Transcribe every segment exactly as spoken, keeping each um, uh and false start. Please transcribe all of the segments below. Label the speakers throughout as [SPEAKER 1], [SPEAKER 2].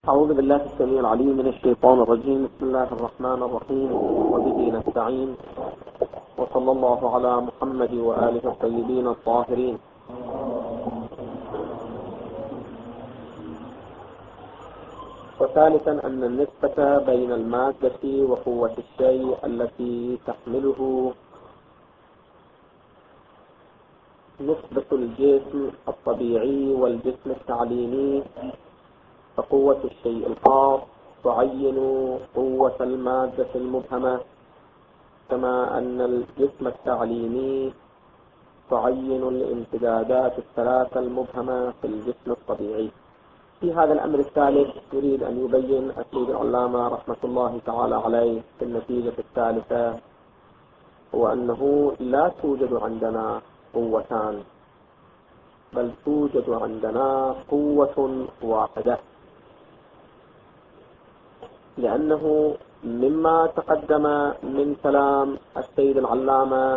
[SPEAKER 1] أعوذ بالله السميع العليم من الشيطان الرجيم. بسم الله الرحمن الرحيم، وبه نستعين، وصلى الله على محمد وآله الطيبين الطاهرين. وثالثا أن النسبة بين المادة وقوة الشيء التي تحمله نسبة الجسم الطبيعي والجسم التعليمي، فقوة الشيء الخاص تعين قوة المادة المبهمة، كما أن الجسم التعليمي تعين الامتدادات الثلاثة المبهمة في الجسم الطبيعي. في هذا الأمر الثالث يريد أن يبين السيد العلامة رحمة الله تعالى عليه في النتيجة الثالثة، هو أنه لا توجد عندنا قوتان، بل توجد عندنا قوة واحدة، لأنه مما تقدم من كلام السيد العلامة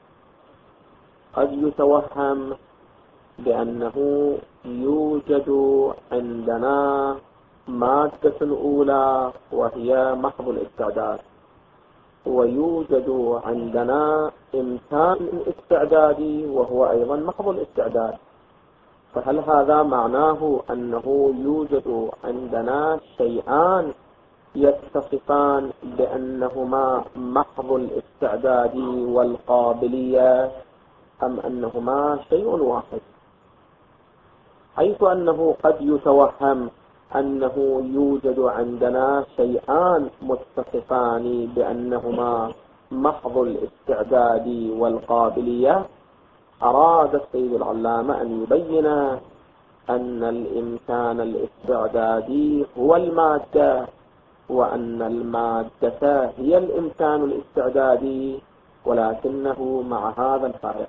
[SPEAKER 1] قد يتوهم بأنه يوجد عندنا مادة أولى وهي محض الاستعداد، ويوجد عندنا إمكان الاستعداد وهو أيضا محض الاستعداد. فهل هذا معناه أنه يوجد عندنا شيئان يتصفان بأنهما محض الاستعداد والقابلية، أم أنهما شيء واحد؟ حيث أنه قد يتوهم أنه يوجد عندنا شيئان متصفان بأنهما محض الاستعداد والقابلية، أراد السيد العلامة أن يبين أن الإمكان الاستعدادي هو المادة، وأن المادة هي الإمكان الاستعدادي، ولكنه مع هذا الفارق.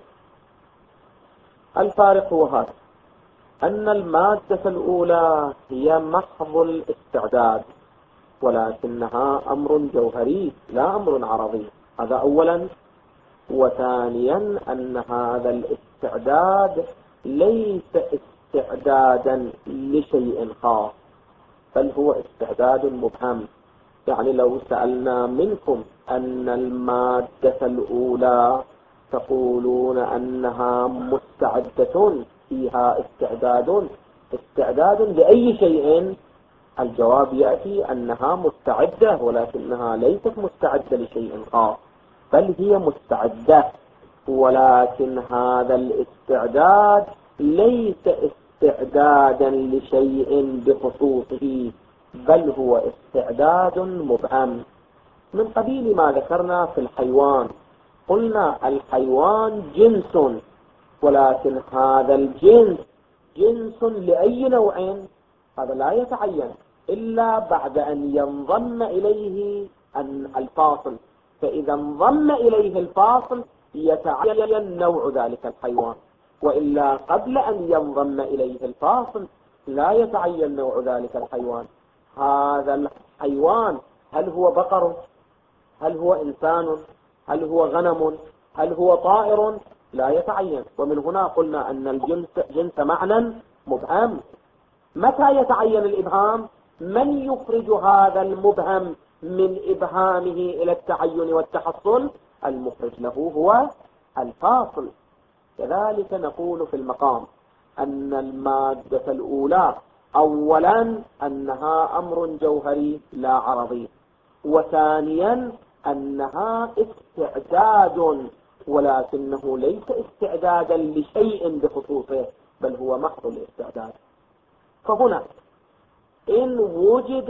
[SPEAKER 1] الفارق هو هذا: أن المادة الأولى هي محض الاستعداد، ولكنها أمر جوهري لا أمر عرضي، هذا أولا. وثانيا أن هذا الاستعداد ليس استعدادا لشيء خاص، بل هو استعداد مبهم. يعني لو سألنا منكم أن المادة الأولى تقولون أنها مستعدة، فيها استعداد، استعداد لأي شيء؟ الجواب يأتي أنها مستعدة، ولكنها ليست مستعدة لشيء خاص، بل هي مستعدة، ولكن هذا الاستعداد ليس استعدادا لشيء بخصوصه، بل هو استعداد مبهم، من قبيل ما ذكرنا في الحيوان. قلنا الحيوان جنس، ولكن هذا الجنس جنس لأي نوع؟ هذا لا يتعين إلا بعد أن ينضم إليه الفاصل، فإذا انضم إليه الفاصل يتعين نوع ذلك الحيوان، وإلا قبل أن ينضم إليه الفاصل لا يتعين نوع ذلك الحيوان. هذا الحيوان هل هو بقر؟ هل هو إنسان؟ هل هو غنم؟ هل هو طائر؟ لا يتعين. ومن هنا قلنا أن الجنس جنس معنى مبهم. متى يتعين الإبهام؟ من يخرج هذا المبهم من إبهامه إلى التعين والتحصل؟ المخرج له هو الفاصل. كذلك نقول في المقام أن المادة الأولى أولا أنها أمر جوهري لا عرضي، وثانيا أنها استعداد، ولكنه ليس استعدادا لشيء بخصوصه، بل هو محض الاستعداد. فهنا إن وجد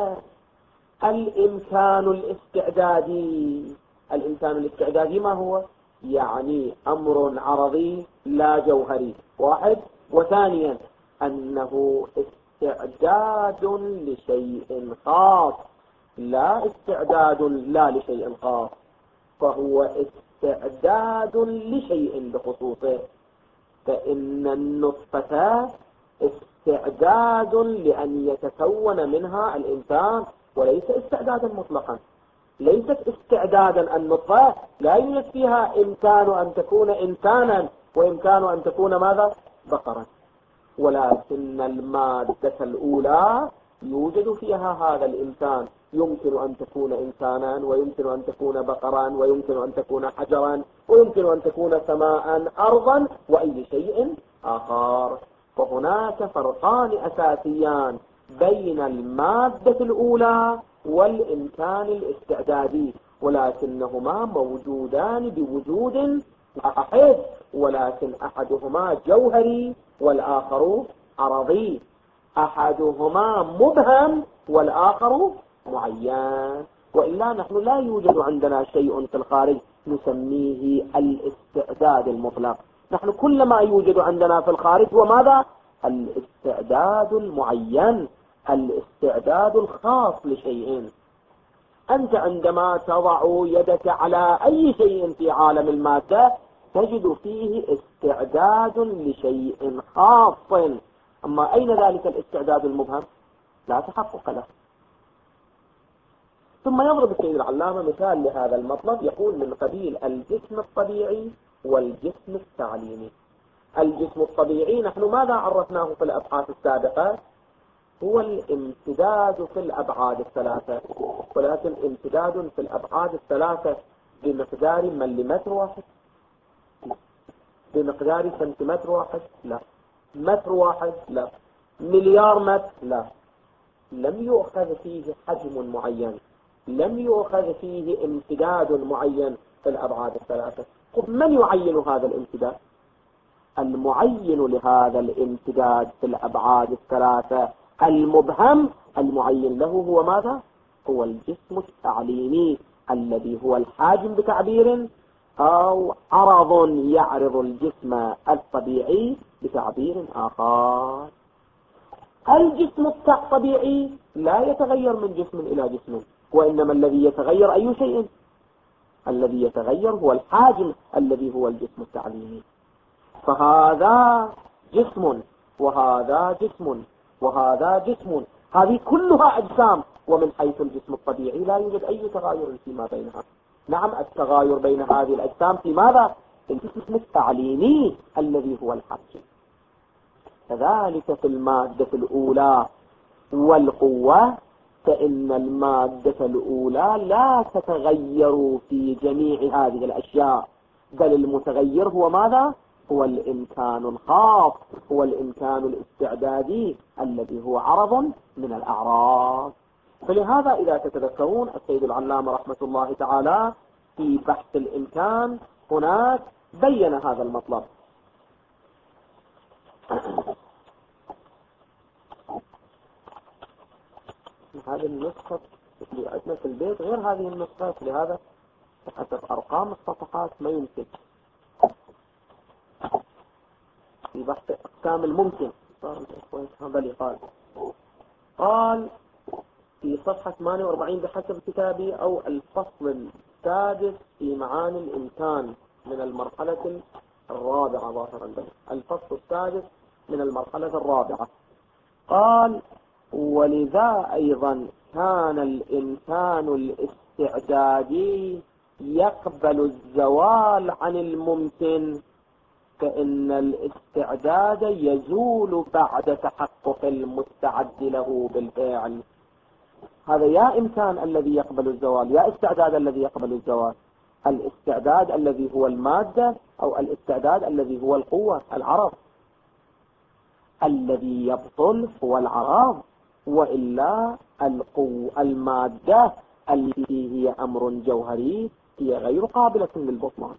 [SPEAKER 1] الإمكان الاستعدادي، الإمكان الاستعدادي ما هو؟ يعني أمر عرضي لا جوهري، واحد. وثانيا أنه استعداد لشيء خاص، لا استعداد لا لشيء خاص، فهو استعداد لشيء بخصوصه. فإن النطفة استعداد لأن يتكون منها الإنسان، وليس استعدادا مطلقا. ليست استعدادا النطفة، لا يوجد فيها إمكان أن تكون إنسانا وإمكان أن تكون ماذا؟ بقرا. ولكن المادة الأولى يوجد فيها هذا الإمكان، يمكن أن تكون إنسانا، ويمكن أن تكون بقرا، ويمكن أن تكون حجرا، ويمكن أن تكون سماء، أرضا، وأي شيء آخر. وهناك فرقان أساسيان بين المادة الأولى والإمكان الاستعدادي، ولكنهما موجودان بوجود واحد، ولكن أحدهما جوهري والآخر عرضي، أحدهما مبهم والآخر معين. وإلا نحن لا يوجد عندنا شيء في الخارج نسميه الاستعداد المطلق، نحن كل ما يوجد عندنا في الخارج هو ماذا؟ الاستعداد المعين، الاستعداد الخاص لشيء. أنت عندما تضع يدك على أي شيء في عالم المادة تجد فيه استعداد لشيء خاص، أما أين ذلك الاستعداد المبهم؟ لا تحقق له. ثم يضرب السيد العلامة مثال لهذا المطلب، يقول من قبيل الجسم الطبيعي والجسم التعليمي. الجسم الطبيعي نحن ماذا عرفناه في الأبحاث السابقة؟ هو الامتداد في الأبعاد الثلاثة، ولكن امتداد في الأبعاد الثلاثة بمقدار مليمتر واحد، بمقدار سنتيمتر واحد، لا. متر واحد، لا. مليار متر، لا. لم يؤخذ فيه حجم معين، لم يؤخذ فيه امتداد معين في الأبعاد الثلاثة. طب من يعين هذا الامتداد؟ المعين لهذا الامتداد في الأبعاد الثلاثة المبهم المعين له هو ماذا؟ هو الجسم التعليمي الذي هو الحاجم بتعبير، أو عرض يعرض الجسم الطبيعي بتعبير آخر. الجسم الطبيعي لا يتغير من جسم إلى جسم، وإنما الذي يتغير أي شيء؟ الذي يتغير هو الحاجم الذي هو الجسم التعليمي. فهذا جسم وهذا جسم وهذا جسم، هذه كلها أجسام، ومن حيث الجسم الطبيعي لا يوجد أي تغاير فيما بينها. نعم، التغاير بين هذه الأجسام في ماذا؟ في الجسم التعليمي الذي هو الحاجم. كذلك في المادة الأولى والقوة، فإن المادة الأولى لا تتغير في جميع هذه الأشياء، بل المتغير هو ماذا؟ هو الإمكان الخاص، هو الإمكان الاستعدادي الذي هو عرض من الأعراض. فلهذا إذا تتذكرون السيد العلامة رحمة الله تعالى في بحث الإمكان هناك بين هذا المطلب. هذه النسخة اللي عندنا في البيت غير هذه النسخة، لهذا حسب أرقام الصفحات ما يمكن في بحث أقسام الممكن. هذا اللي قال قال في صفحة ثمانية وأربعين بحسب كتابي، أو الفصل السادس في معاني الإمكان من المرحلة الرابعة ظاهر عندنا، الفصل السادس من المرحلة الرابعة. قال ولذا أيضا كان الإمكان الاستعدادي يقبل الزوال عن الممكن، فإن الاستعداد يزول بعد تحقق المستعد له بالفعل. هذا يا إمكان الذي يقبل الزوال، يا استعداد الذي يقبل الزوال. الاستعداد الذي هو المادة، أو الاستعداد الذي هو القوة العرض. الذي يبطل هو العرض، وإلا القوة المادة التي هي أمر جوهري هي غير قابلة للبطلان،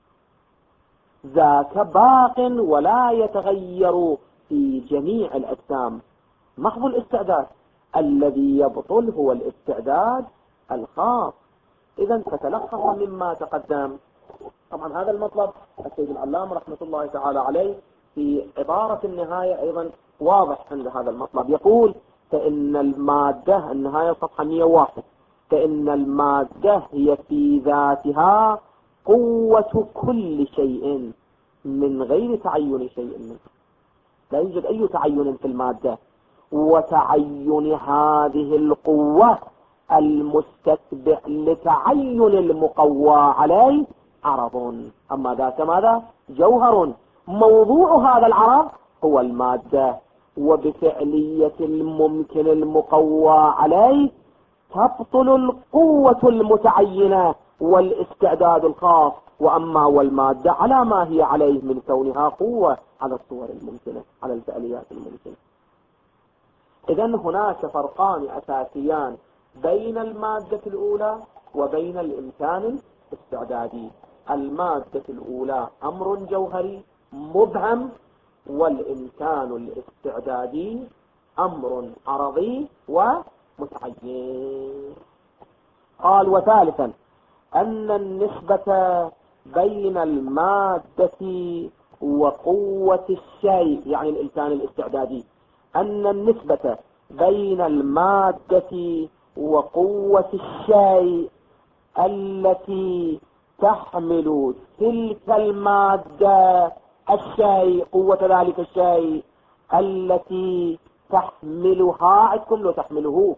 [SPEAKER 1] ذاك باق ولا يتغير في جميع الأجسام. محض الاستعداد الذي يبطل هو الاستعداد الخاص. إذا تتلخص مما تقدم. طبعا هذا المطلب السيد العلامة رحمة الله تعالى عليه في عبارة النهاية أيضا واضح عند هذا المطلب، يقول فإن المادة، النهاية صفحة مئة وواحد، فإن المادة هي في ذاتها قوة كل شيء من غير تعين شيء منه. لا يوجد أي تعين في المادة، وتعين هذه القوة المستتبع لتعين المقوى عليه عرض، أما ذاك ماذا؟ جوهر. موضوع هذا العرض هو المادة، وبفعلية الممكن المقوى عليه تبطل القوة المتعينة والاستعداد الخاص، وأما والمادة على ما هي عليه من كونها قوة على الصور الممكنة، على الفعليات الممكنة. إذن هناك فرقان أساسيان بين المادة الأولى وبين الإمكان الاستعدادي. المادة الأولى أمر جوهري مبهم، والإمكان الاستعدادي أمر عرضي ومتعين. قال: وثالثا أن النسبة بين المادة وقوة الشيء، يعني الإمكان الاستعدادي، أن النسبة بين المادة وقوة الشيء التي تحمل تلك المادة الشيء، قوة ذلك الشيء التي تحملها، عندكم لو تحمله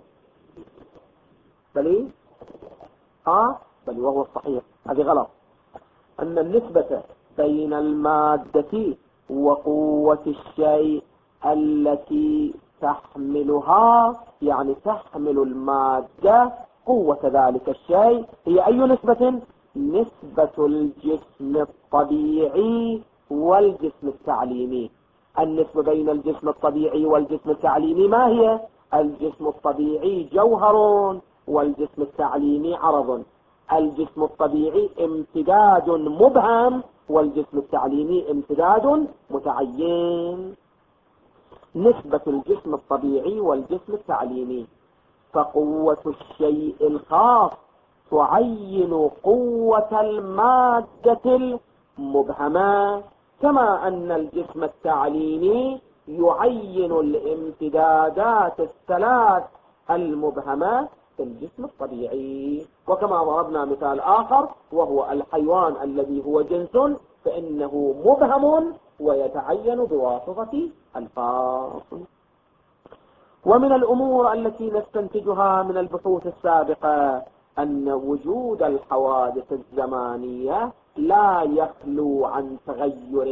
[SPEAKER 1] بلي آه بل وهو الصحيح، هذه غلط. أن النسبة بين المادة وقوة الشيء التي تحملها، يعني تحمل المادة قوة ذلك الشيء، هي أي نسبة؟ نسبة الجسم الطبيعي والجسم التعليمي. النسبة بين الجسم الطبيعي والجسم التعليمي ما هي؟ الجسم الطبيعي جوهر والجسم التعليمي عرض. الجسم الطبيعي امتداد مبهم والجسم التعليمي امتداد متعين. نسبة الجسم الطبيعي والجسم التعليمي، فقوة الشيء الخاص تعين قوة المادة المبهمة، كما أن الجسم التعليمي يعين الامتدادات الثلاث المبهمة في الجسم الطبيعي. وكما ضربنا مثال آخر وهو الحيوان الذي هو جنس، فإنه مبهم ويتعين بواسطة الفاصل. ومن الأمور التي نستنتجها من البحوث السابقة أن وجود الحوادث الزمانية لا يخلو عن تغير،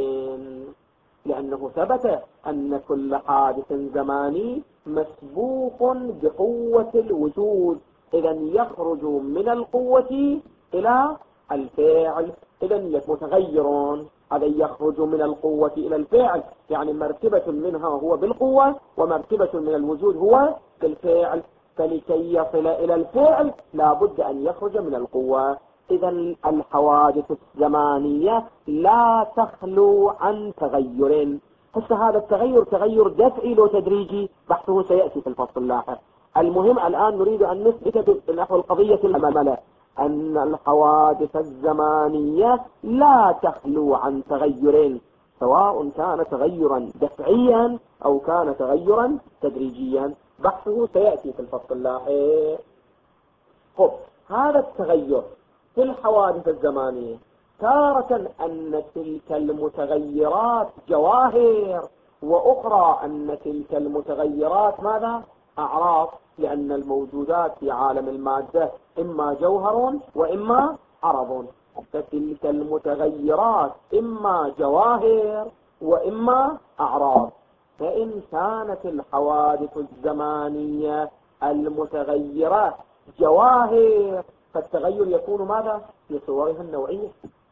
[SPEAKER 1] لأنه ثبت أن كل حادث زماني مسبوق بقوة الوجود، إذن يخرج من القوة إلى الفعل، إذن متغير، هذا يخرج من القوة إلى الفعل، يعني مرتبة منها هو بالقوة ومرتبة من الوجود هو بالفعل، فلكي يصل إلى الفعل لا بد أن يخرج من القوة. إذن الحوادث الزمانية لا تخلو عن تغير. بس هذا التغير تغير دفعي لو تدريجي، بحثه سيأتي في الفصل اللاحق. المهم الآن نريد أن نثبت نحو القضية المهملة أن الحوادث الزمانية لا تخلو عن تغير، سواء كان تغيرا دفعيا أو كان تغيرا تدريجيا، بحثه سيأتي في الفصل اللاحق. خب، هذا التغير في الحوادث الزمانية تارة أن تلك المتغيرات جواهر، وأخرى أن تلك المتغيرات ماذا؟ أعراض، لأن الموجودات في عالم المادة إما جوهر وإما عرض، فتلك المتغيرات إما جواهر وإما أعراض. فإن كانت الحوادث الزمانية المتغيرة جواهر فالتغير يكون ماذا؟ في صورها النوعية.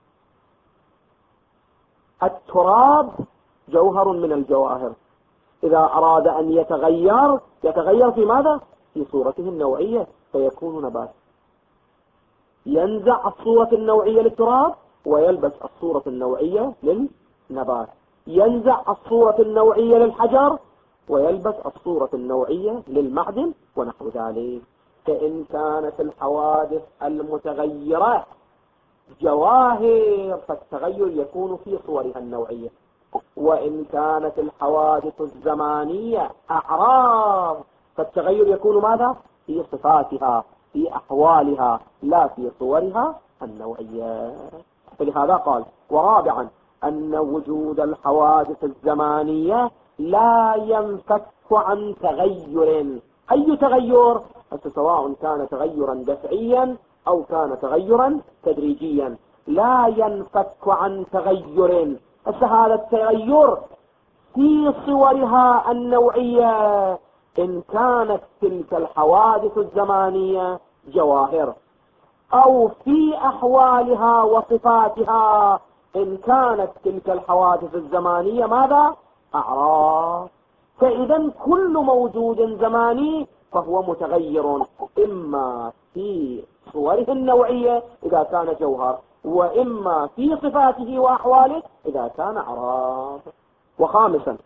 [SPEAKER 1] التراب جوهر من الجواهر، إذا أراد أن يتغير يتغير في ماذا؟ في صورته النوعية فيكون نبات. ينزع الصورة النوعية للتراب ويلبس الصورة النوعية للنبات، ينزع الصورة النوعية للحجر ويلبس الصورة النوعية للمعدن ونحو ذلك. فإن كانت الحوادث المتغيرة جواهر فالتغير يكون في صورها النوعية، وإن كانت الحوادث الزمانية أعراض فالتغير يكون ماذا؟ في صفاتها، في أحوالها، لا في صورها النوعية. فلهذا قال: ورابعا أن وجود الحوادث الزمانية لا ينفك عن تغير. أي تغير؟ سواء كان تغيرا دفعيا أو كان تغيرا تدريجيا، لا ينفك عن تغير. هذا التغير في صورها النوعية إن كانت تلك الحوادث الزمانية جواهر، أو في أحوالها وصفاتها إن كانت تلك الحوادث الزمانية ماذا؟ أعراض. فإذا كل موجود زماني فهو متغير، إما في صوره النوعية إذا كان جوهر، وإما في صفاته وأحواله إذا كان أعراض. وخامسا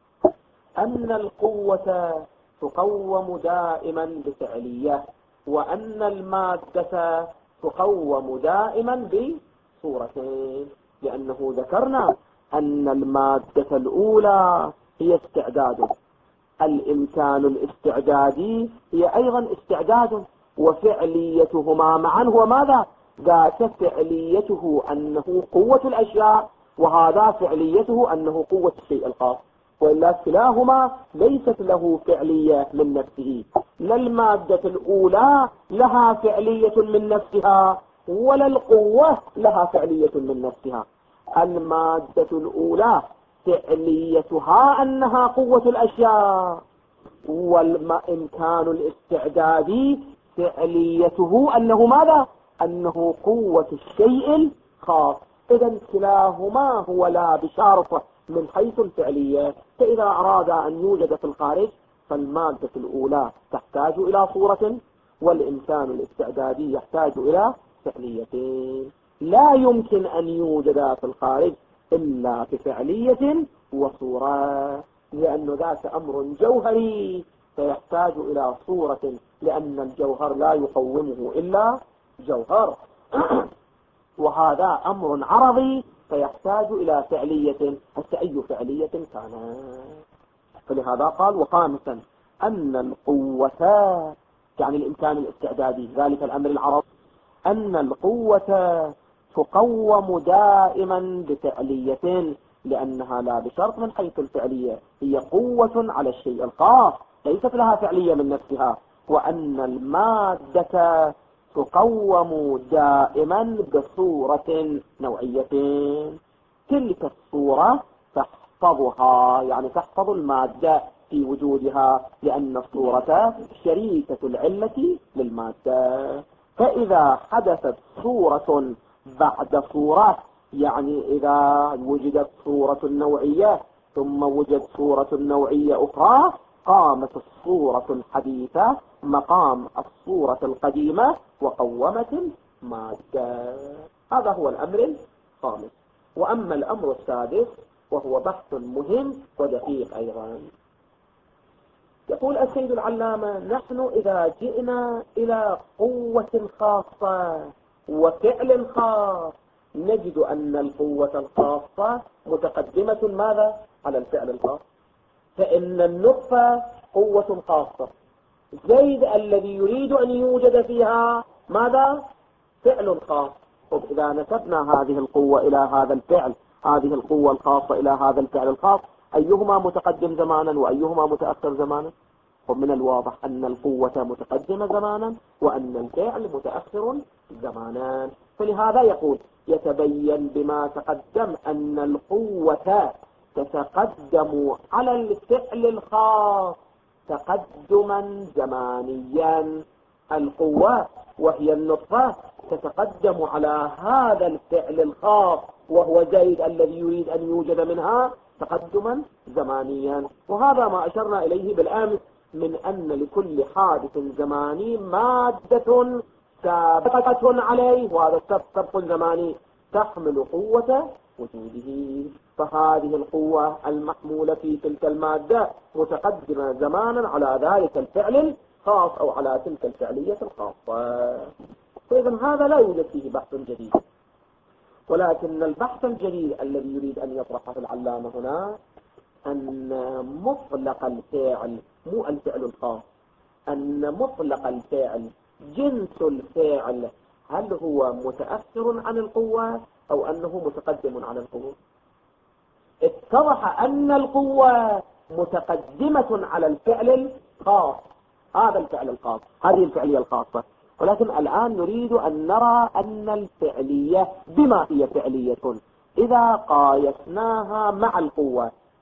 [SPEAKER 1] أن القوة تقوم دائما بفعلية، وأن المادة تقوم دائما بصورتين، لأنه ذكرنا أن المادة الأولى هي استعداد، الإمكان الاستعدادي هي أيضا استعداد، وفعليتهما معا هو ماذا؟ ذاك فعليته أنه قوة الأشياء، وهذا فعليته أنه قوة الشيء الخاص، وإلا كلاهما ليست له فعلية من نفسه. لا المادة الأولى لها فعلية من نفسها، ولا القوة لها فعلية من نفسها. المادة الأولى فعليتها أنها قوة الأشياء، والإمكان الاستعدادي فعليته أنه ماذا؟ أنه قوة الشيء الخاص. إذن كلاهما هو لا بشارة من حيث الفعلية. فإذا أراد أن يوجد في الخارج فالمادة الأولى تحتاج إلى صورة، والإمكان الاستعدادي يحتاج إلى فعليتين. لا يمكن أن يوجد في الخارج إلا بفعلية وصورة، لأن ذاك أمر جوهري فيحتاج إلى صورة، لأن الجوهر لا يقومه إلا جوهر. وهذا أمر عرضي فيحتاج إلى فعلية، حتى أي فعلية كان. فلهذا قال وخامسا أن القوة، يعني الإمكان الاستعدادي ذلك الأمر العرض، أن القوة تقوم دائما بفعلية، لأنها لا بشرط من حيث الفعلية، هي قوة على الشيء الخاص ليست لها فعلية من نفسها. وأن المادة تقوم دائما بصورة نوعية، تلك الصورة تحفظها، يعني تحفظ المادة في وجودها، لأن الصورة شريكة العلة للمادة. فإذا حدثت صورة بعد صورة، يعني إذا وجدت صورة نوعية ثم وجد صورة نوعية أخرى، قامت الصورة الحديثة مقام الصورة القديمة وقومت المادة. هذا هو الأمر الخامس. وأما الأمر السادس وهو بحث مهم ودقيق أيضا، يقول السيد العلامة: نحن إذا جئنا إلى قوة خاصة وفعل خاص نجد أن القوة الخاصة متقدمة ماذا؟ على الفعل الخاص. فإن النطفة قوة خاصة، زيد الذي يريد أن يوجد فيها ماذا؟ فعل خاص. طب إذا نسبنا هذه القوة إلى هذا الفعل، هذه القوة الخاصة إلى هذا الفعل الخاص، أيهما متقدم زمانا وأيهما متأخر زمانا؟ ومن الواضح أن القوة متقدمة زمانا وأن الفعل متأخر زمانا. فلهذا يقول: يتبين بما تقدم أن القوة تتقدم على الفعل الخاص تقدما زمانيا. القوة وهي النطفة تتقدم على هذا الفعل الخاص وهو زيد الذي يريد أن يوجد منها تقدما زمانيا. وهذا ما أشرنا إليه بالأمس من أن لكل حادث زماني مادة سابقة عليه، وهذا السبق الزماني تحمل قوة وجوده. فهذه القوة المحمولة في تلك المادة متقدمة زمانا على ذلك الفعل الخاص أو على تلك الفعلية الخاصة. فإذا هذا لا يوجد فيه بحث جديد، ولكن البحث الجديد الذي يريد أن يطرحه العلامة هنا أن مطلق الفعل، مو الفعل الخاص، أن مطلق الفعل جنس الفعل هل هو متأخر عن القوة أو أنه متقدم على القوة؟ اتضح أن القوة متقدمة على الفعل الخاص، هذا الفعل الخاص، هذه الفعلية الخاصة. ولكن الآن نريد أن نرى أن الفعلية بما هي فعلية إذا قايسناها مع القوة،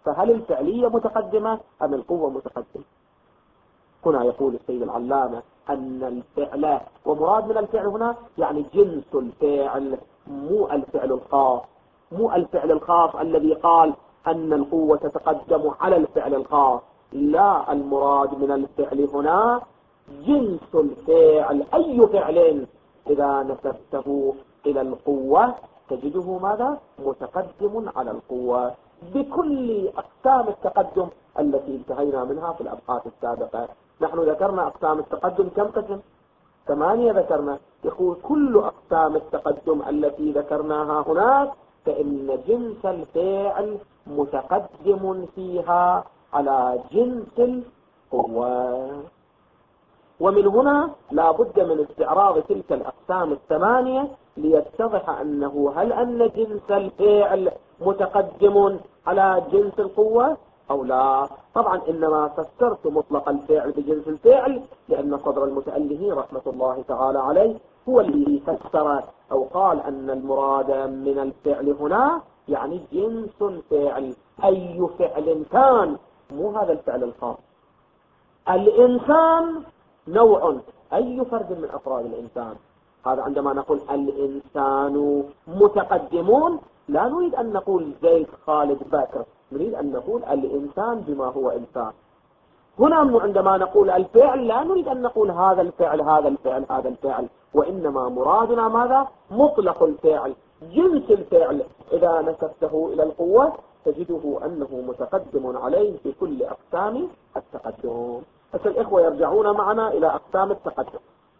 [SPEAKER 1] فهل الفعلية متقدمة أم القوة متقدمة؟ هنا يقول السيد العلامة أن الفعل، ومراد من الفعل هنا يعني جنس الفعل، مو الفعل الخاص، مو الفعل الخاص الذي قال أن القوة تتقدم على الفعل الخاص. لا، المراد من الفعل هنا جنس الفعل. أي فعل إذا نسبته إلى القوة تجده ماذا؟ متقدم على القوة بكل أقسام التقدم التي انتهينا منها في الأبحاث السابقة. نحن ذكرنا أقسام التقدم كم قسم؟ ثمانية ذكرنا. يقول كل أقسام التقدم التي ذكرناها هناك فإن جنس الفعل متقدم فيها على جنس القوة. ومن هنا لا بد من استعراض تلك الأقسام الثمانية ليتضح أنه هل أن جنس الفعل متقدم على جنس القوة أو لا. طبعا إنما فسرت مطلق الفعل بجنس الفعل لأن صدر المتأله رحمة الله تعالى عليه هو اللي فسر أو قال أن المراد من الفعل هنا يعني جنس الفعل، أي فعل كان، مو هذا الفعل الخاص. الإنسان نوع، أي فرد من أفراد الإنسان. هذا عندما نقول الإنسان متقدمون لا نريد أن نقول زيد خالد بكر، نريد أن نقول الإنسان بما هو إنسان. هنا عندما نقول الفعل لا نريد أن نقول هذا الفعل هذا الفعل هذا الفعل، وإنما مرادنا ماذا؟ مطلق الفعل، جنس الفعل. إذا نسبته إلى القوة تجده أنه متقدم عليه في كل أقسام التقدم. بس الإخوة يرجعون معنا إلى أقسام التقدم.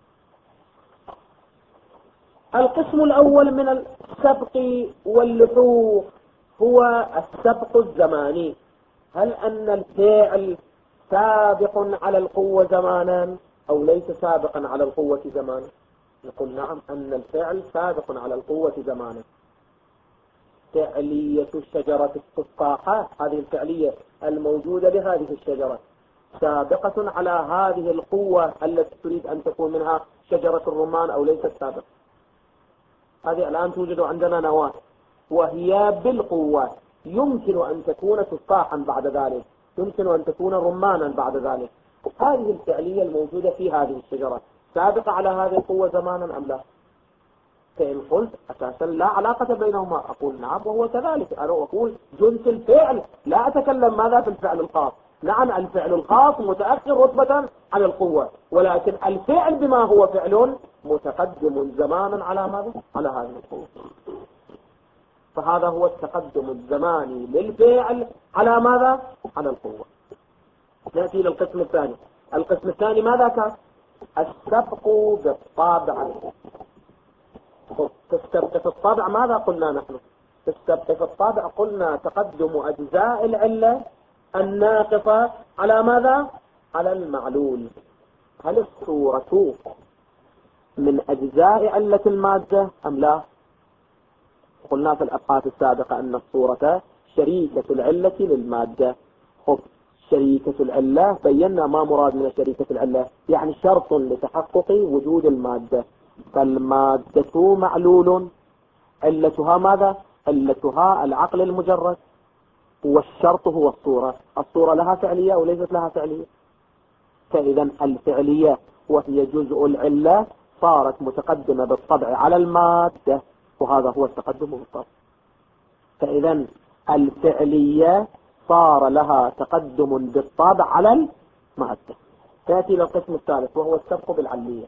[SPEAKER 1] القسم الأول من السبق واللحوق هو السبق الزماني. هل أن الفعل سابق على القوة زمانا أو ليس سابقا على القوة زمانا؟ نقول نعم، أن الفعل سابق على القوة زمانا. فعلية الشجرة التفاحة، هذه الفعلية الموجودة لهذه الشجرة سابقة على هذه القوة التي تريد أن تكون منها شجرة الرمان أو ليست سابقة. هذه الآن توجد عندنا نواة وهي بالقوة، يمكن أن تكون تفاحا بعد ذلك، يمكن أن تكون رمانا بعد ذلك. هذه الفعلية الموجودة في هذه الشجرة سابقة على هذه القوة زمانا أم لا؟ فإن قلت أساسا لا علاقة بينهما أقول نعم وهو كذلك. أنا أقول جنس الفعل، لا أتكلم ماذا في الفعل الخاص. نعم الفعل الخاص متأخر رتبة على القوة، ولكن الفعل بما هو فعل متقدم زمانا على ماذا؟ على هذه القوة. فهذا هو التقدم الزماني للفعل على ماذا؟ على القوة. نأتي للقسم الثاني. القسم الثاني ماذا كان؟ السبق بالطابع. تستبق في الطابع ماذا قلنا نحن؟ تستبق في الطابع قلنا تقدم أجزاء العلة الناقصة على ماذا؟ على المعلول. هل الصورة من أجزاء علة المادة أم لا؟ قلنا في الأبحاث السابقة أن الصورة شريكة العلة للمادة. خب شريكة العلة بينا ما مراد من شريكة العلة، يعني شرط لتحقق وجود المادة. فالمادة معلول، علتها ماذا؟ علتها العقل المجرد، والشرط هو الصورة. الصورة لها فعلية أو ليست لها فعلية؟ فإذا الفعلية وهي جزء العلة صارت متقدمة بالطبع على المادة، وهذا هو التقدم بالطبع. فإذا الفعلية صار لها تقدم بالطبع على المادة. تأتي للقسم الثالث وهو السبق بالعلية.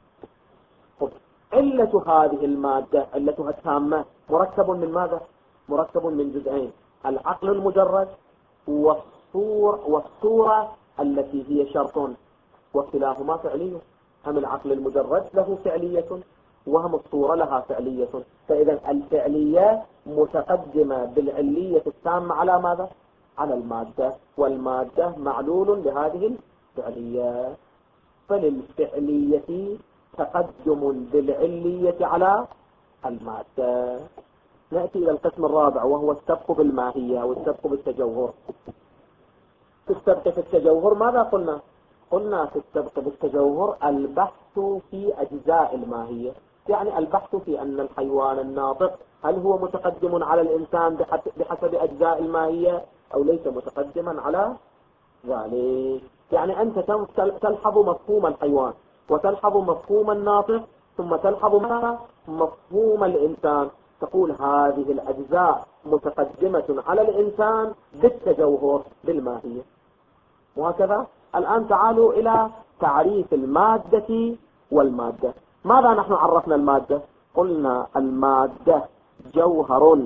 [SPEAKER 1] علة هذه المادة علتها التامة مركب من ماذا؟ مركب من جزئين، العقل المجرد والصور والصورة التي هي شرط، وكلاهما فعلية. هم العقل المجرد له فعلية وهم الصورة لها فعلية. فإذا الفعلية متقدمة بالعلية التامة على ماذا؟ على المادة، والمادة معلول لهذه الفعلية. فللفعلية تقدم بالعلية على المادة. نأتي إلى القسم الرابع وهو السبق بالماهية أو السبق بالتجوهر. في السبق في التجوهر ماذا قلنا؟ قلنا في السبق بالتجوهر البحث في أجزاء الماهية، يعني البحث في أن الحيوان الناطق هل هو متقدم على الإنسان بحسب أجزاء الماهية أو ليس متقدما على ذلك. يعني أنت تلحظ مفهوم الحيوان وتلحظ مفهوم الناطق ثم تلحظ مفهوم الإنسان، تقول هذه الأجزاء متقدمة على الإنسان بالتجوهر بالماهية. وهكذا الآن تعالوا إلى تعريف المادة والمادة. ماذا نحن عرفنا المادة؟ قلنا المادة جوهر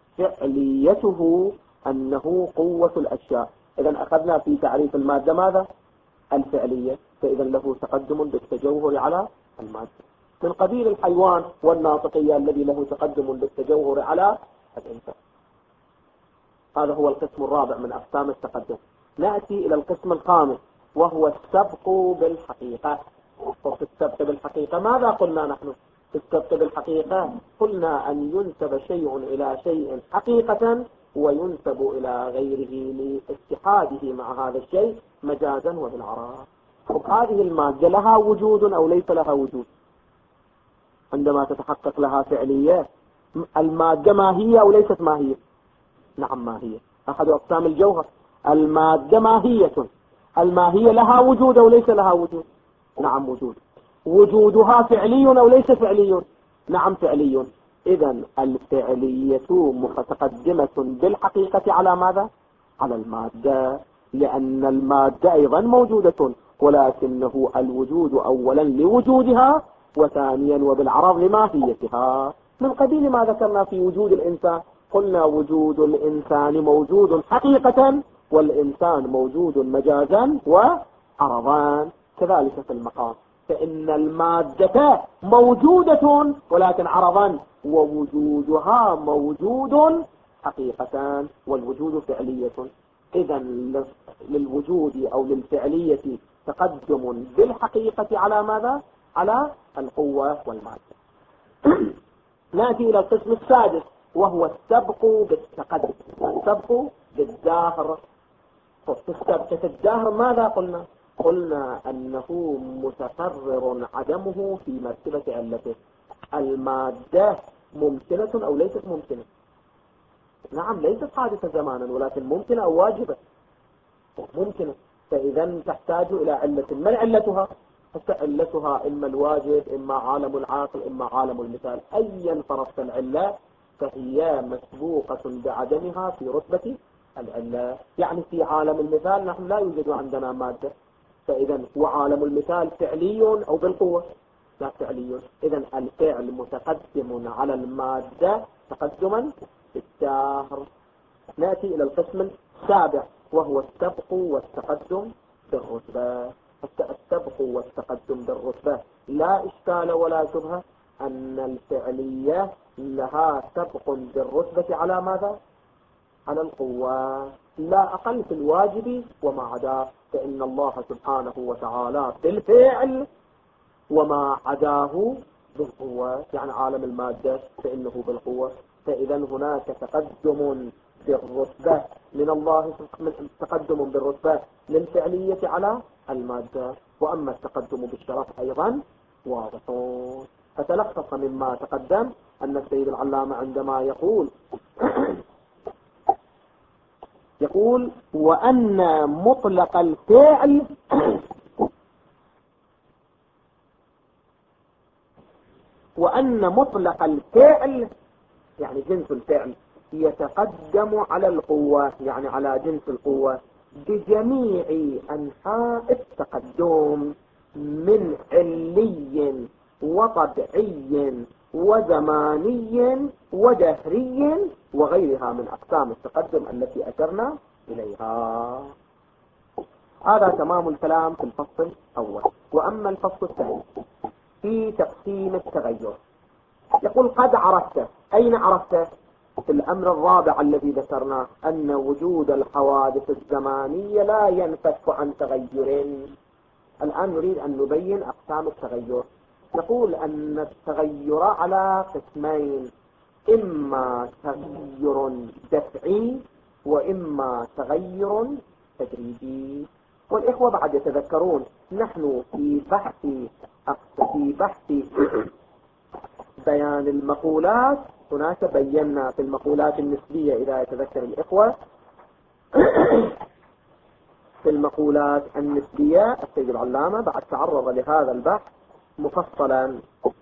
[SPEAKER 1] فعليته أنه قوة الأشياء. إذن أخذنا في تعريف المادة ماذا؟ الفعلية، فإذا له تقدم بالتجوهر على المادة، من قبيل الحيوان والناطقية الذي له تقدم بالتجوهر على الإنسان. هذا هو القسم الرابع من أقسام التقدم. نأتي إلى القسم الخامس وهو السبق بالحقيقة. وفي السبق بالحقيقة ماذا قلنا نحن؟ في السبق بالحقيقة قلنا أن ينسب شيء إلى شيء حقيقة وينسب إلى غيره لاتحاده مع هذا الشيء مجازا وبالعراض. هذه المادة لها وجود أو ليس لها وجود؟ عندما تتحقق لها فعلية، المادة ماهية أو ليست ماهية؟ نعم ماهية، أحد أقسام الجوهر. المادة ماهية، الماهية لها وجود أو ليس لها وجود؟ نعم وجود. وجودها فعلي أو ليس فعلي؟ نعم فعلي. إذن الفعلية متقدمة بالحقيقة على ماذا؟ على المادة، لأن المادة أيضا موجودة، ولكنه الوجود أولا لوجودها وثانيا وبالعرض لماهيتها، من قبيل ما ذكرنا في وجود الإنسان. قلنا وجود الإنسان موجود حقيقة والإنسان موجود مجازا وعرضان. كذلك في المقام، فإن المادة موجودة ولكن عرضا، ووجودها موجود حقيقة والوجود فعلية. إذا للوجود أو للفعلية تقدم بالحقيقة على ماذا؟ على القوة والمادة. نأتي إلى القسم السادس وهو السبق بالتقدم، السبق بالداهر. في السبق الداهر ماذا قلنا؟ قلنا أنه متقرر عدمه في مرتبة علته. المادة ممكنة أو ليست ممكنة؟ نعم ليست حادثة زمانا ولكن ممكنة أو واجبة؟ ممكنة. فإذا تحتاج إلى علة. من علتها؟ علتها إما الواجب إما عالم العاقل إما عالم المثال. أيا فرضت العلة فهي مسبوقة بعدمها في رتبة العلة. يعني في عالم المثال نحن لا يوجد عندنا مادة، فإذا هو عالم المثال فعلي أو بالقوة؟ لا فعلي. إذا الفعل متقدم على المادة تقدما بالداهر. نأتي إلى القسم السابع وهو السبق والتقدم بالرتبة. السبق والتقدم بالرتبة لا إشكال ولا شبهة أن الفعلية لها سبق بالرتبة على ماذا؟ على القوة، لا أقل في الواجب وما عداه، فإن الله سبحانه وتعالى بالفعل وما عداه بالقوة، يعني عالم المادة فإنه بالقوة. فإذا هناك تقدم بالرتبة من الله، تقدم بالرتبة للفعلية على المادة. وأما التقدم بالشرف أيضا واضح. فتلخص مما تقدم أن السيد العلامة عندما يقول يقول وأن مطلق الفعل وأن مطلق الفعل يعني جنس الفعل يتقدم على القوة، يعني على جنس القوة بجميع أنحاء التقدم، من علي وطبعي وزماني ودهري وغيرها من أقسام التقدم التي أشرنا إليها. هذا تمام الكلام في الفصل الأول. وأما الفصل الثاني في تقسيم التغير، يقول قد عرفت. أين عرفت؟ في الأمر الرابع الذي ذكرناه، أن وجود الحوادث الزمانية لا ينفك عن تغير. الآن نريد أن نبين أقسام التغير. نقول أن التغير على قسمين، إما تغير دفعي وإما تغير تدريجي. والإخوة بعد يتذكرون نحن في بحث في بحث بيان المقولات، هناك بينا في المقولات النسبية إذا يتذكر الإخوة في المقولات النسبية السيد العلامة بعد تعرض لهذا البحث مفصلا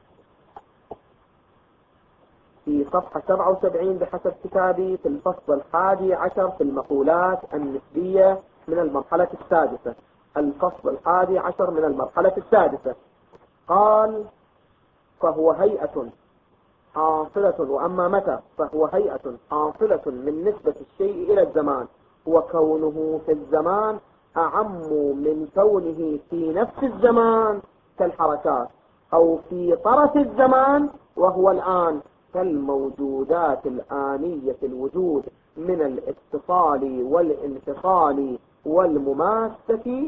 [SPEAKER 1] في صفحة سبعة وسبعين بحسب كتابي في الفصل الحادي عشر في المقولات النسبية من المرحلة السادسة. الفصل الحادي عشر من المرحلة السادسة قال: فهو هيئة حاصلة، وأما متى فهو هيئة حاصلة من نسبة الشيء إلى الزمان، وكونه في الزمان أعم من كونه في نفس الزمان كالحركات، أو في طرف الزمان وهو الآن كالموجودات الآنية الوجود من الاتصال والانفصال والمماسة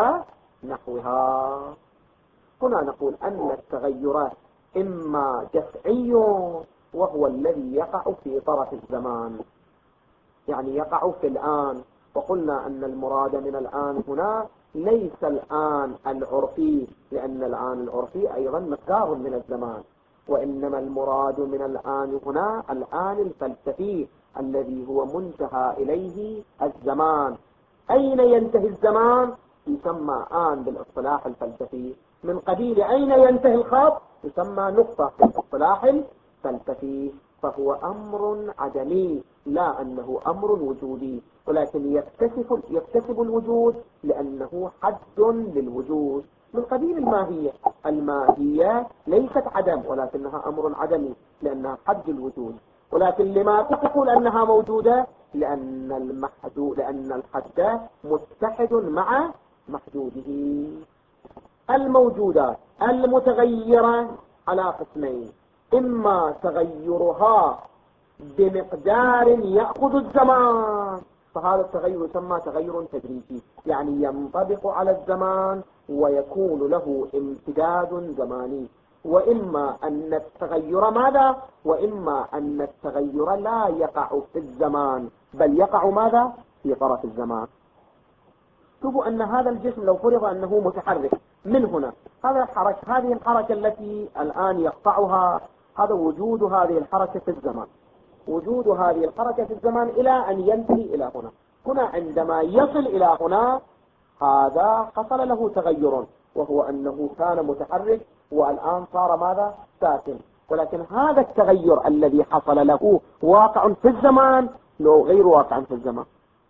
[SPEAKER 1] ونحوها. هنا نقول أن التغيرات إما دفعي وهو الذي يقع في طرف الزمان، يعني يقع في الآن، وقلنا أن المراد من الآن هنا ليس الآن العرفي، لأن الآن العرفي أيضا مقدار من الزمان، وإنما المراد من الآن هنا الآن الفلسفي الذي هو منتهى إليه الزمان. أين ينتهي الزمان؟ يسمى آن بالاصطلاح الفلسفي. من قبيل أين ينتهي الخط؟ يسمى نقطة في الاصطلاح الفلسفي. فهو أمر عدمي، لا أنه أمر وجودي، ولكن يكتسب, يكتسب الوجود لأنه حد للوجود. من قبيل الماهية، الماهية ليست عدم ولكنها أمر عدمي لأنها حد الوجود. ولكن لما تقول أنها موجودة؟ لأن المحدود لأن الحد متحد مع محدوده. الموجودات المتغيرة على قسمين: إما تغيرها بمقدار يأخذ الزمان، فهذا التغير يسمى تغير تدريجي، يعني ينطبق على الزمان ويكون له امتداد زماني. وإما أن التغير ماذا؟ وإما أن التغير لا يقع في الزمان بل يقع ماذا؟ في طرف الزمان. شوفوا أن هذا الجسم لو فرض أنه متحرك من هنا، هذا الحركة هذه الحركة التي الآن يقطعها، هذا وجود هذه الحركة في الزمان، وجود هذه الحركة في الزمان إلى أن ينتهي إلى هنا. هنا عندما يصل إلى هنا هذا حصل له تغير، وهو أنه كان متحرك والآن صار ماذا؟ ساكن. ولكن هذا التغير الذي حصل له واقع في الزمان لو غير واقع في الزمان.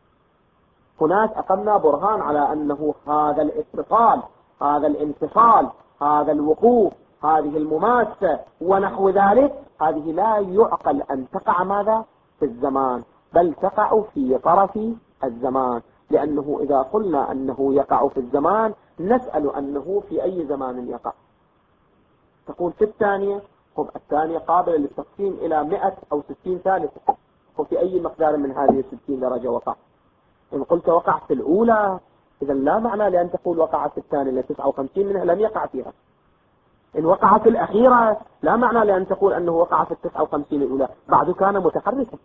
[SPEAKER 1] هناك أقمنا برهان على أنه هذا الاتصال، هذا الانفصال، هذا الوقوف، هذه المماسة ونحو ذلك، هذه لا يعقل أن تقع ماذا؟ في الزمان، بل تقع في طرف الزمان. لأنه إذا قلنا أنه يقع في الزمان نسأل أنه في أي زمان يقع. تقول في الثانية، خب الثانية قابلة للتقسيم إلى مئة أو ستين ثالثة، وفي أي مقدار من هذه الستين درجة وقع؟ إن قلت وقع في الأولى إذا لا معنى لأن تقول وقع في الثانية لتسعة وخمسين منها لم يقع فيها. إن وقع في الأخيرة لا معنى لأن تقول أنه وقع في التسعة وخمسين الأولى، بعد كان متحركا.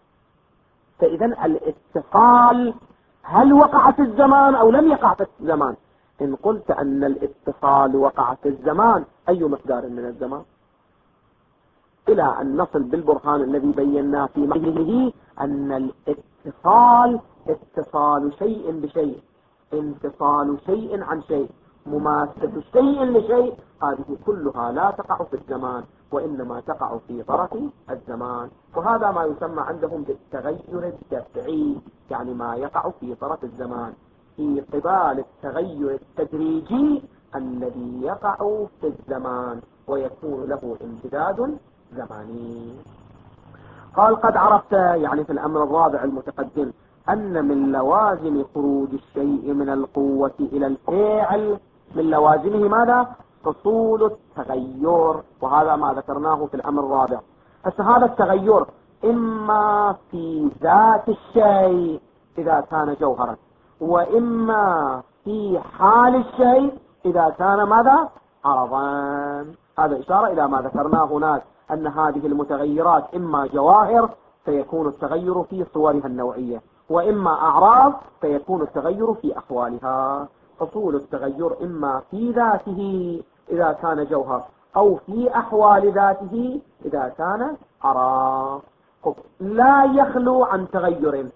[SPEAKER 1] فإذا الاتصال هل وقع في الزمان أو لم يقع في الزمان؟ إن قلت أن الاتصال وقع في الزمان أي مقدار من الزمان؟ إلى أن نصل بالبرهان الذي بيناه في محله أن الاتصال اتصال شيء بشيء، انفصال شيء عن شيء، مماسة شيء لشيء، هذه كلها لا تقع في الزمان وإنما تقع في طرف الزمان. وهذا ما يسمى عندهم بالتغير الدفعي، يعني ما يقع في طرف الزمان في قبال التغير التدريجي الذي يقع في الزمان ويكون له امتداد زماني. قال: قد عرفت، يعني في الأمر الرابع المتقدم، أن من لوازم خروج الشيء من القوة إلى الفعل، من لوازمه ماذا؟ حصول التغير، وهذا ما ذكرناه في الأمر الرابع. بس هذا التغير إما في ذات الشيء إذا كان جوهرا، وإما في حال الشيء إذا كان ماذا؟ عرضا. هذا إشارة إلى ما ذكرناه هناك أن هذه المتغيرات إما جواهر فيكون التغير في صورها النوعية، وإما أعراض فيكون التغير في أحوالها. حصول التغير إما في ذاته إذا كان جوهر، أو في أحوال ذاته إذا كان أعراض. لا يخلو عن تغير،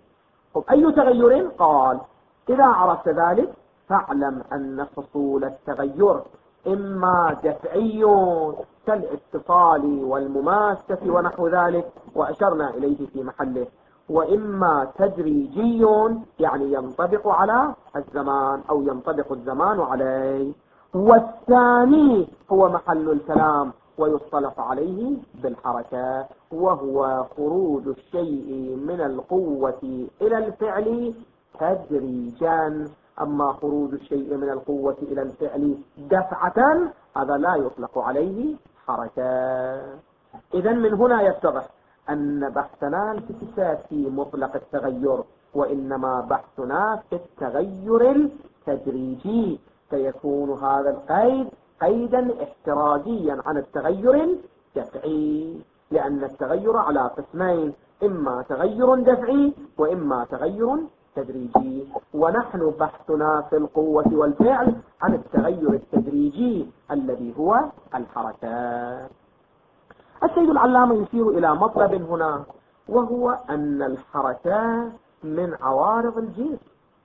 [SPEAKER 1] أي تغير؟ قال إذا عرفت ذلك فاعلم أن فصول التغير إما دفعي كالاتصال والمماسة ونحو ذلك وأشرنا إليه في محله، وإما تدريجي يعني ينطبق على الزمان أو ينطبق الزمان عليه. والثاني هو محل الكلام ويصطلح عليه بالحركة، وهو خروج الشيء من القوة إلى الفعل تدريجا. أما خروج الشيء من القوة إلى الفعل دفعة هذا لا يطلق عليه حركة. إذن من هنا يتضح أن بحثنا ليس في مطلق التغير، وإنما بحثنا في التغير التدريجي، فيكون هذا القيد قيدا احترازيا عن التغير الدفعي، لأن التغير على قسمين، إما تغير دفعي وإما تغير تدريجي، ونحن بحثنا في القوة والفعل عن التغير التدريجي الذي هو الحركة. السيد العلامة يشير إلى مطلب هنا، وهو أن الحركة من عوارض الجسم،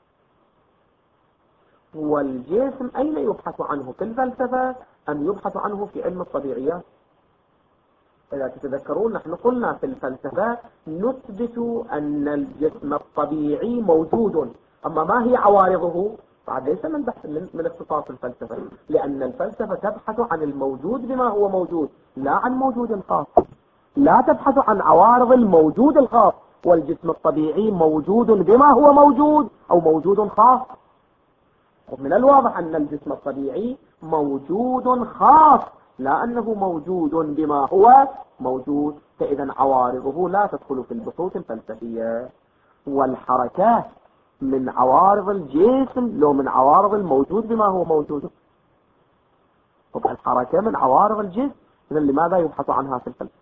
[SPEAKER 1] والجسم أين يبحث عنه؟ في الفلسفة أم يبحث عنه في علم الطبيعيات؟ إذا تتذكرون نحن قلنا في الفلسفة نثبت أن الجسم الطبيعي موجود، أما ما هي عوارضه؟ بعد ليس من بحث من, من اختصاص الفلسفة، لأن الفلسفة تبحث عن الموجود بما هو موجود لا عن موجود خاص، لا تبحث عن عوارض الموجود الخاص، والجسم الطبيعي موجود بما هو موجود أو موجود خاص. ومن الواضح أن الجسم الطبيعي موجود خاص لا أنه موجود بما هو موجود، فإذا عوارضه لا تدخل في البسوط الفلسفية. والحركات من عوارض الجسم لو من عوارض الموجود بما هو موجود. طب الحركة من عوارض الجسم، إذا لماذا يبحث عنها في الفلسفة؟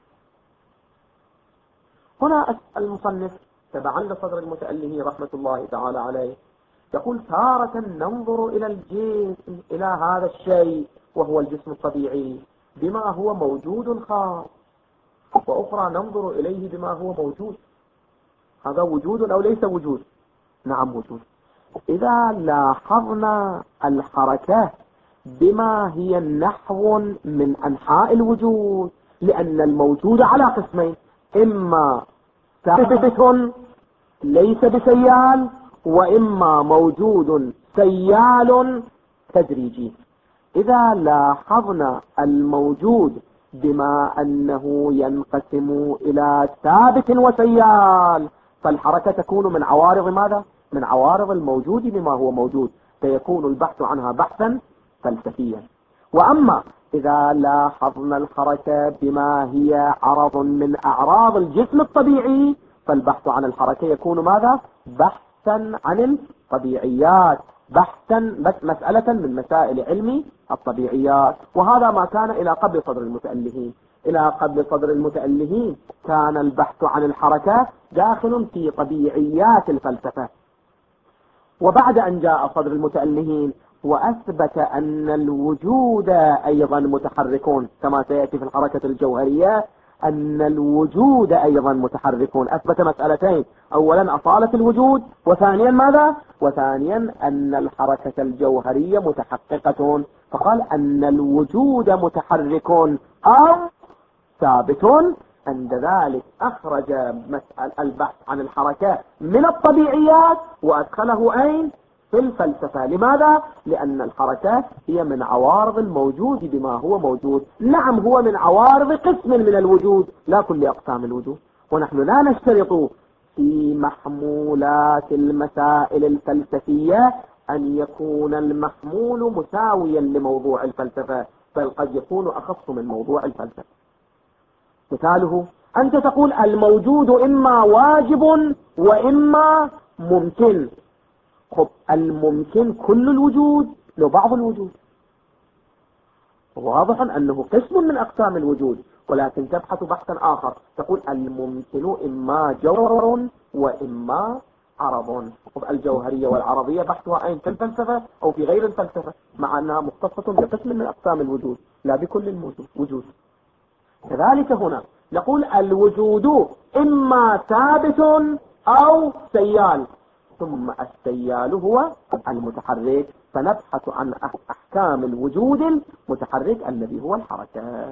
[SPEAKER 1] هنا المصنف تبعا لصدر المتأله رحمة الله تعالى عليه يقول تارة ننظر إلى الجسم، إلى هذا الشيء وهو الجسم الطبيعي بما هو موجود خاص، وأخرى ننظر إليه بما هو موجود. هذا وجود أو ليس وجود؟ نعم وجود. إذا لاحظنا الحركة بما هي نحو من أنحاء الوجود، لأن الموجود على قسمين، إما ثابت ليس بسيال، وإما موجود سيال تدريجي. إذا لاحظنا الموجود بما أنه ينقسم إلى ثابت وسيال، فالحركة تكون من عوارض ماذا؟ من عوارض الموجود بما هو موجود، فيكون البحث عنها بحثا فلسفيا. وأما إذا لاحظنا الحركة بما هي عرض من أعراض الجسم الطبيعي، فالبحث عن الحركة يكون ماذا؟ بحثا عن الطبيعيات، بحثا بس مسألة من مسائل علم الطبيعيات. وهذا ما كان إلى قبل صدر المتألهين. إلى قبل صدر المتألهين كان البحث عن الحركة داخل في طبيعيات الفلسفة. وبعد أن جاء صدر المتألهين وأثبت أن الوجود أيضا متحركون، كما سيأتي في الحركة الجوهرية أن الوجود أيضا متحركون، أثبت مسألتين: أولا أصالة الوجود، وثانيا ماذا؟ وثانيا أن الحركة الجوهرية متحققة، فقال أن الوجود متحرك أو ثابت. عند ذلك أخرج مسألة البحث عن الحركة من الطبيعيات وأدخله أين؟ في الفلسفة. لماذا؟ لأن الحركة هي من عوارض الموجود بما هو موجود. نعم هو من عوارض قسم من الوجود لا كل أقسام الوجود، ونحن لا نشترط في محمولات المسائل الفلسفية أن يكون المحمول مساويا لموضوع الفلسفة، بل قد يكون أخص من موضوع الفلسفة. مثاله أنت تقول الموجود إما واجب وإما ممكن. خب الممكن كل الوجود لو بعض الوجود، واضح أنه قسم من أقسام الوجود، ولكن تبحث بحثا آخر تقول الممكن إما جوهر وإما عرض. خب الجوهرية والعرضية بحثها أين؟ في الفلسفة أو في غير الفلسفة، مع أنها مختصة بقسم من أقسام الوجود لا بكل الوجود. كذلك هنا نقول الوجود إما ثابت أو سيال، ثم السيال هو المتحرك، فنبحث عن أحكام الوجود المتحرك الذي هو الحركة.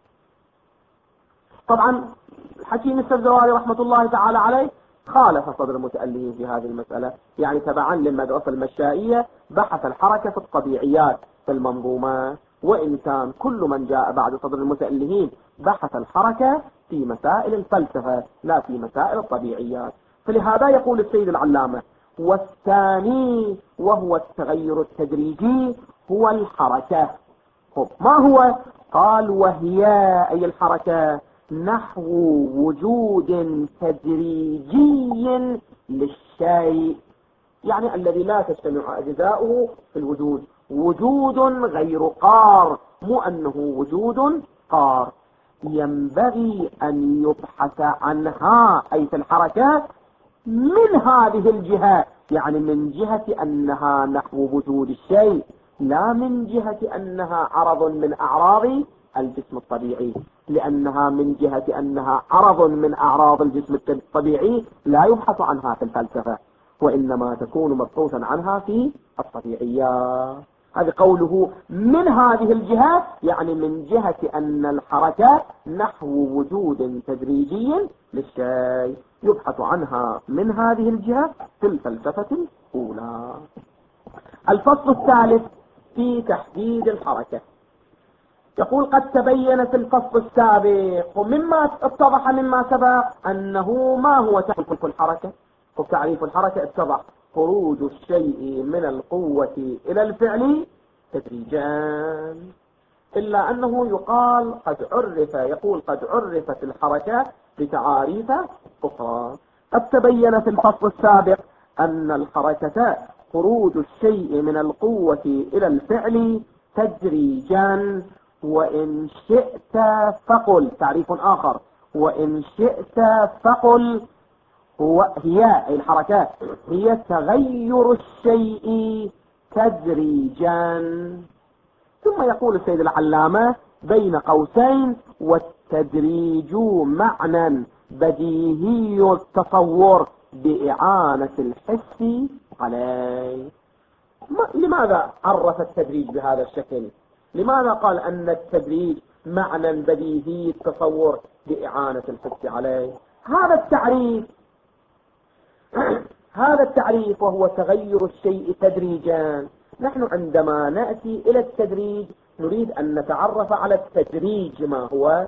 [SPEAKER 1] طبعا الحكيم السبزواري رحمة الله تعالى عليه خالف صدر المتألفين في هذه المسألة، يعني تبعا للمدرسة المشائية بحث الحركة في الطبيعيات في المنظومة، وإن كان كل من جاء بعد صدر المتألفين بحث الحركة في مسائل الفلسفة لا في مسائل الطبيعيات. فلهذا يقول السيد العلامة: والثاني وهو التغير التدريجي هو الحركة. ما هو؟ قال: وهي أي الحركة نحو وجود تدريجي للشيء، يعني الذي لا تجتمع أجزاؤه في الوجود، وجود غير قار، مو أنه وجود قار. ينبغي أن يبحث عنها أي في الحركة من هذه الجهة، يعني من جهة أنها نحو وجود الشيء، لا من جهة أنها عرض من أعراض الجسم الطبيعي، لأنها من جهة أنها عرض من أعراض الجسم الطبيعي لا يبحث عنها في الفلسفة، وإنما تكون مبحوثا عنها في الطبيعيات. هذا قوله من هذه الجهة، يعني من جهة أن الحركة نحو وجود تدريجي للشيء يبحث عنها من هذه الجهة في الفلسفة الأولى. الفصل الثالث في تحديد الحركة. يقول: قد تبين في الفصل السابق ومما اتضح مما سبق أنه ما هو تعريف الحركة. وتعريف الحركة اتضح: خروج الشيء من القوة إلى الفعل تدريجا، إلا أنه يقال قد عرف يقول قد عرفت الحركة بتعاريف أخرى. قد تبين في الفصل السابق أن الحركة خروج الشيء من القوة إلى الفعل تدريجا، وإن شئت فقل تعريف آخر: وإن شئت فقل هو هي أي الحركات هي تغير الشيء تدريجا. ثم يقول السيد العلامة بين قوسين: والتدريج معنى بديهي التصور بإعانة الحس عليه. لماذا عرف التدريج بهذا الشكل؟ لماذا قال أن التدريج معنى بديهي التصور بإعانة الحس عليه؟ هذا التعريف هذا التعريف وهو تغير الشيء تدريجا. نحن عندما نأتي إلى التدريج نريد أن نتعرف على التدريج. ما هو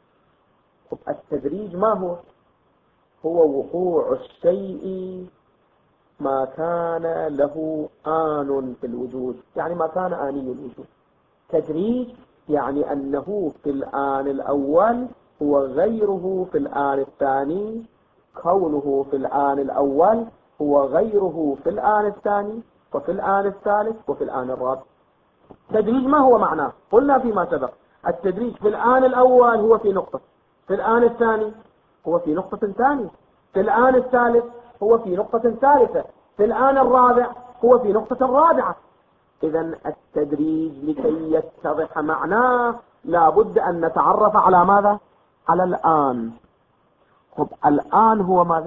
[SPEAKER 1] التدريج؟ ما هو هو وقوع الشيء ما كان له آن في الوجود، يعني ما كان آني الوجود. تدريج يعني أنه في الآن الأول هو غيره في الآن الثاني، كونه في الآن الأول هو غيره في الآن الثاني وفي الآن الثالث وفي الآن الرابع. تدريج ما هو معناه؟ قلنا فيما سبق: التدريج في الآن الأول هو في نقطة، في الآن الثاني هو في نقطة ثانية، في الآن الثالث هو في نقطة ثالثة، في الآن الرابع هو في نقطة رابعة. إذن التدريج لكي يتضح معناه لا بد أن نتعرف على ماذا؟ على الآن. طب الآن هو ماذا؟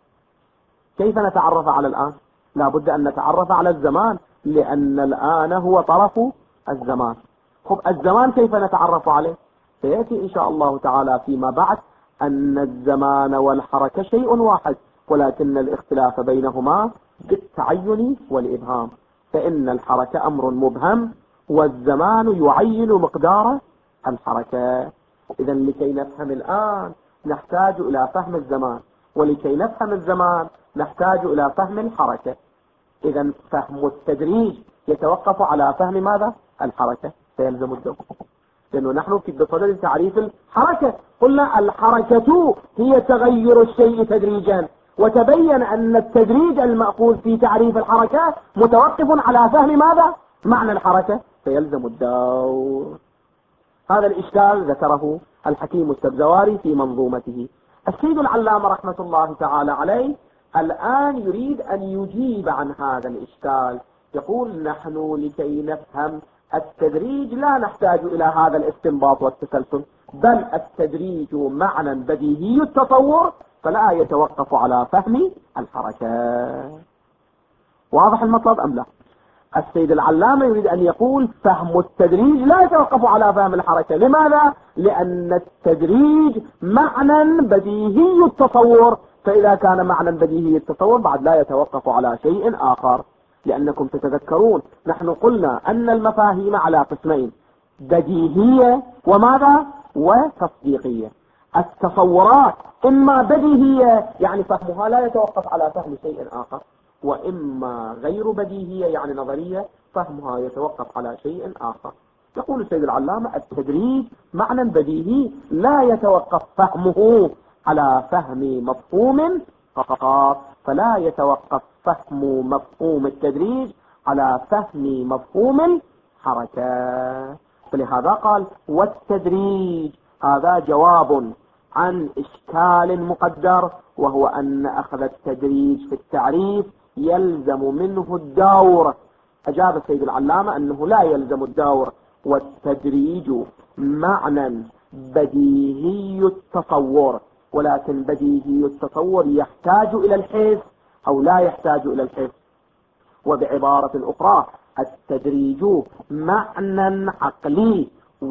[SPEAKER 1] كيف نتعرف على الآن؟ لا بد أن نتعرف على الزمان، لأن الآن هو طرف الزمان. طب الزمان كيف نتعرف عليه؟ سيأتي إن شاء الله تعالى فيما بعد أن الزمان والحركة شيء واحد، ولكن الاختلاف بينهما بالتعين والإبهام، فإن الحركة أمر مبهم والزمان يعين مقدار الحركة. إذا لكي نفهم الآن نحتاج إلى فهم الزمان، ولكي نفهم الزمان نحتاج إلى فهم الحركة. إذا فهم التدريج يتوقف على فهم ماذا؟ الحركة، فيلزم الدور، لأنه نحن في بصدد تعريف الحركة قلنا الحركة هي تغير الشيء تدريجا، وتبين أن التدريج المأخوذ في تعريف الحركة متوقف على فهم ماذا؟ معنى الحركة، فيلزم الدور. هذا الإشكال ذكره الحكيم السبزواري في منظومته. السيد العلامة رحمة الله تعالى عليه الآن يريد أن يجيب عن هذا الإشكال. يقول: نحن لكي نفهم التدريج لا نحتاج إلى هذا الاستنباط والتسلسل، بل التدريج معنى بديهي التصور فلا يتوقف على فهم الحركة. واضح المطلب أم لا؟ السيد العلامة يريد أن يقول فهم التدريج لا يتوقف على فهم الحركة. لماذا؟ لأن التدريج معنى بديهي التصور، فإذا كان معنى بديهي التصور بعد لا يتوقف على شيء آخر. لأنكم تتذكرون نحن قلنا أن المفاهيم على قسمين: بديهية وماذا؟ وتصديقية. التصورات إما بديهية يعني فهمها لا يتوقف على فهم شيء آخر، وإما غير بديهية يعني نظرية فهمها يتوقف على شيء آخر. يقول السيد العلامة التدريج معنى بديهي لا يتوقف فهمه على فهم مفهوم فقط، فلا يتوقف فهم مفهوم التدريج على فهم مفهوم الحركة. فلهذا قال والتدريج هذا جواب عن إشكال مقدر، وهو أن أخذ التدريج في التعريف يلزم منه الدور. أجاب السيد العلامة أنه لا يلزم الدور، والتدريج معنى بديهي التصور، ولكن بديهي التصور يحتاج إلى الحس أو لا يحتاج إلى الحس. وبعبارة أخرى التدريج معنى عقلي،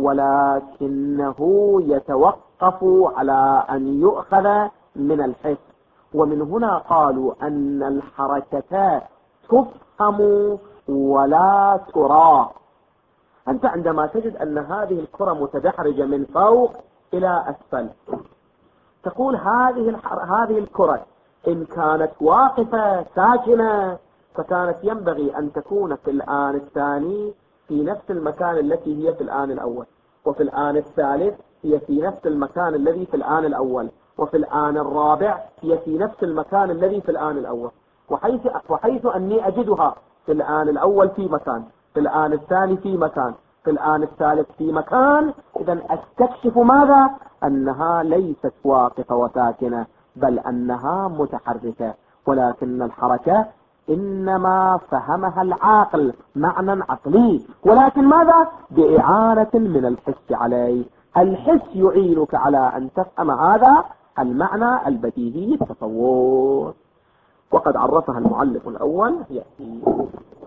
[SPEAKER 1] ولكنه يتوقف على أن يؤخذ من الحس. ومن هنا قالوا أن الحركة تفهم ولا ترى. أنت عندما تجد أن هذه الكرة متدحرجة من فوق إلى أسفل، تقول هذه الحر... هذه الكرة إن كانت واقفة ساكنة فكانت ينبغي أن تكون في الآن الثاني في نفس المكان التي هي في الآن الأول، وفي الآن الثالث هي في نفس المكان الذي في الآن الأول، وفي الآن الرابع هي في نفس المكان الذي في الآن الأول. وحيث, وحيث أني أجدها في الآن الأول في مكان، في الآن الثاني في مكان، في الآن الثالث في مكان، إذن أستكشف ماذا؟ أنها ليست واقفة وساكنة، بل أنها متحركة. ولكن الحركة إنما فهمها العاقل معنى عقلي، ولكن ماذا؟ بإعانة من الحس عليه. الحس يعينك على أن تفهم هذا المعنى البديهي التصور. وقد عرفها المؤلف الأول يأتي